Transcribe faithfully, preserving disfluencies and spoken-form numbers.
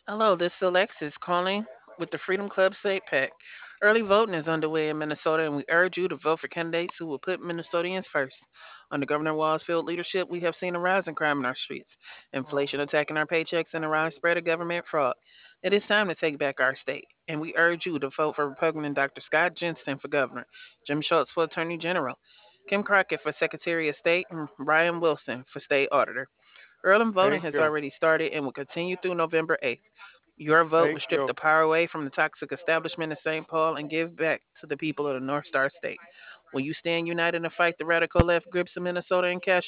Hello, this is Alexis calling with the Freedom Club State PAC. Early voting is underway in Minnesota, and we urge you to vote for candidates who will put Minnesotans first. Under Governor Walzfield leadership, we have seen a rise in crime in our streets, inflation attacking our paychecks, and a widespread of government fraud. It is time to take back our state, and we urge you to vote for Republican Doctor Scott Jensen for governor, Jim Schultz for attorney general, Kim Crockett for secretary of state, and Brian Wilson for state auditor. Early voting Thank has you. already started and will continue through November eighth. Your vote will Thank strip you. the power away from the toxic establishment in Saint Paul and give back to the people of the North Star State. Will you stand united and fight the radical left grips of Minnesota and cast